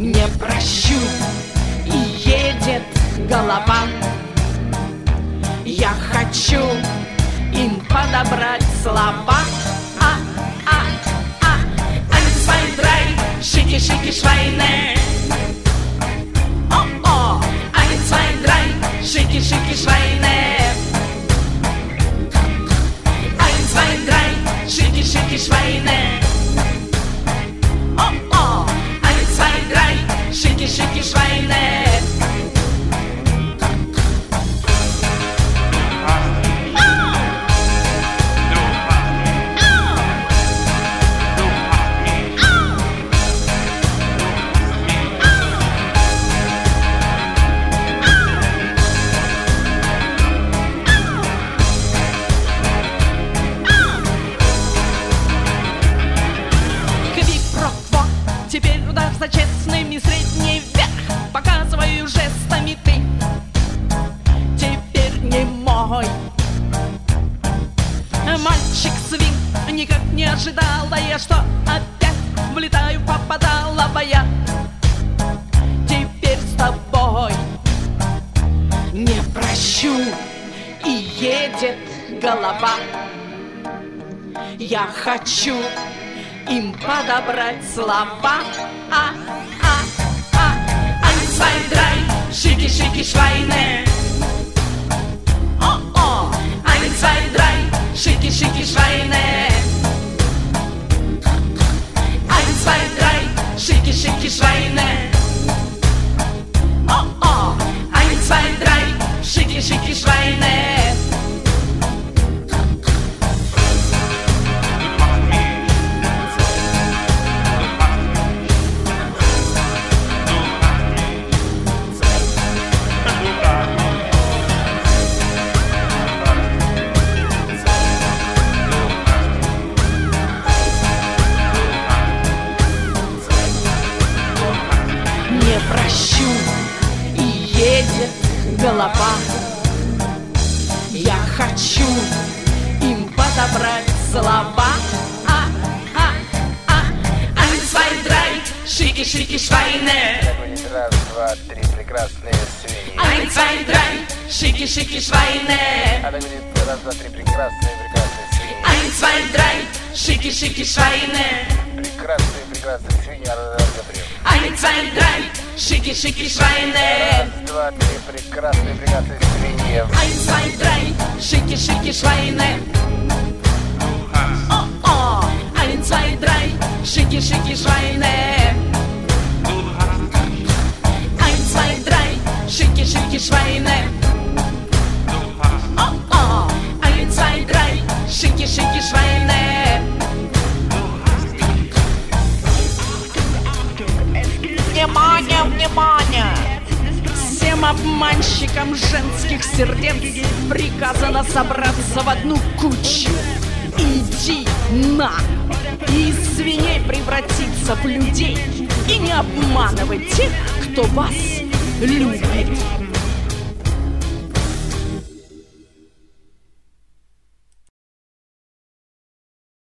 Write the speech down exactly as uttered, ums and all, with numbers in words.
не прощу. И едет голова. Я хочу им подобрать слова. А, а, а, eins, zwei, drei, шики, шики, швайне. О, о, eins, zwei, drei, шики, шики, швайне. eins, zwei, drei, шики, шики, швайне. О, о, eins, zwei, drei, шики, шики, швайне. Теперь удар за честными, средний вверх. Показываю жестами ты. Теперь не мой. Мальчик-свин, никак не ожидала я, что опять влетаю, попадала я. Теперь с тобой не прощу. И едет голова. Я хочу им подобрать слова. А, а, а, eins, zwei, drei, шики, шики, швайне. О, о, eins, zwei, drei, шики, шики, швайне. eins, zwei, drei, шики, шики, швайне. О, о, eins, zwei, drei, шики, шики, швайне. Не прощу, и едет голова. Я хочу им подобрать слова. А, а, а, eins, zwei, drei, шики, шики, швайне. Раз, два, три, прекрасные свиньи. eins, zwei, drei, шики, шики, швайне. Она говорит, раз, два, три, прекрасные, прекрасные свиньи. eins, zwei, drei, шики, шики, швайне. Прекрасные, прекрасные свиньи, она раз, два, три. eins, zwei, drei, шики, шики, швайне. Раз, два, три, прекрасные, прекрасные свиньи. eins, zwei, drei, шики, шики, швайне. О, о, eins, zwei, drei, шики, шики, швайне. eins, zwei, drei, шики, шики, швайне. О, о, eins, zwei, drei, шики, шики, швайне. Внимание, внимание! Всем обманщикам женских сердец приказано собраться в одну кучу. Иди на! И из свиней превратиться в людей. И не обманывай тех, кто вас любит.